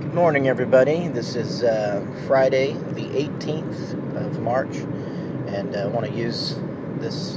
Good morning, everybody. This is Friday, the 18th of March, and I want to use this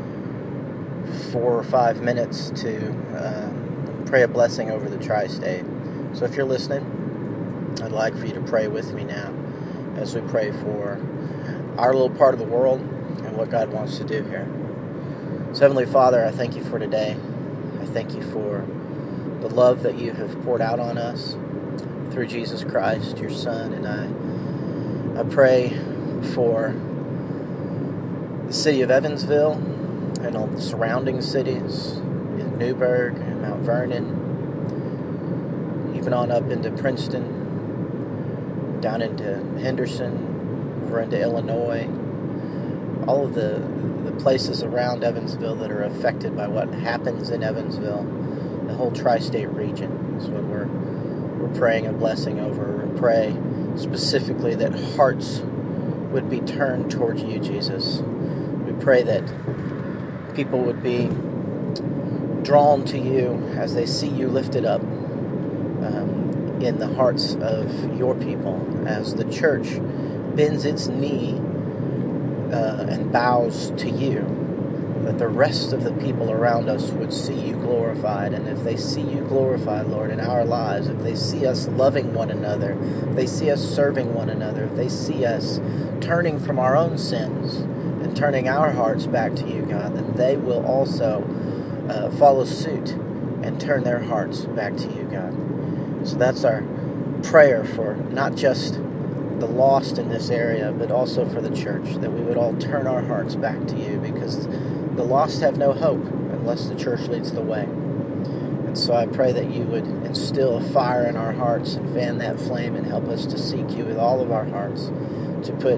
4 or 5 minutes to pray a blessing over the tri-state. So if you're listening, I'd like for you to pray with me now as we pray for our little part of the world and what God wants to do here. So Heavenly Father, I thank you for today. I thank you for the love that you have poured out on us through Jesus Christ, your Son, and I pray for the city of Evansville and all the surrounding cities, in Newburgh and Mount Vernon, even on up into Princeton, down into Henderson, over into Illinois, all of the places around Evansville that are affected by what happens in Evansville, the whole tri-state region is what we're praying a blessing over. We pray specifically that hearts would be turned towards you, Jesus. We pray that people would be drawn to you as they see you lifted up in the hearts of your people, as the church bends its knee and bows to you, that the rest of the people around us would see you glorified. And if they see you glorified, Lord, in our lives, if they see us loving one another, if they see us serving one another, if they see us turning from our own sins and turning our hearts back to you, God, then they will also follow suit and turn their hearts back to you, God. So that's our prayer for not just the lost in this area, but also for the church, that we would all turn our hearts back to you, because the lost have no hope unless the church leads the way. And so I pray that you would instill a fire in our hearts and fan that flame and help us to seek you with all of our hearts, to put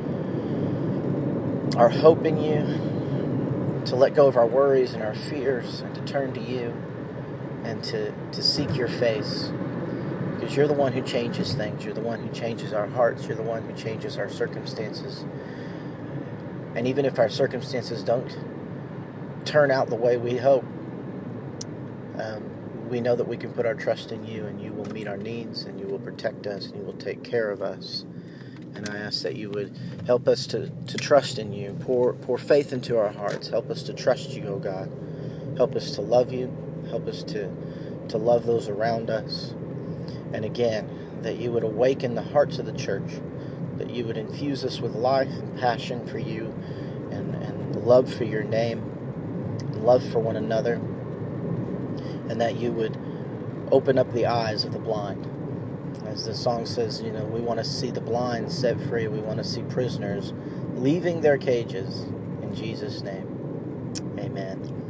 our hope in you, to let go of our worries and our fears, and to turn to you and to seek your face. Because you're the one who changes things. You're the one who changes our hearts. You're the one who changes our circumstances. And even if our circumstances don't turn out the way we hope, we know that we can put our trust in you, and you will meet our needs, and you will protect us, and you will take care of us. And I ask that you would help us to trust in you. Pour faith into our hearts. Help us to trust you, oh God. Help us to love you. Help us to love those around us. And again, that you would awaken the hearts of the church, that you would infuse us with life and passion for you, and love for your name, and love for one another, and that you would open up the eyes of the blind. As the song says, we want to see the blind set free. We want to see prisoners leaving their cages. In Jesus' name, amen.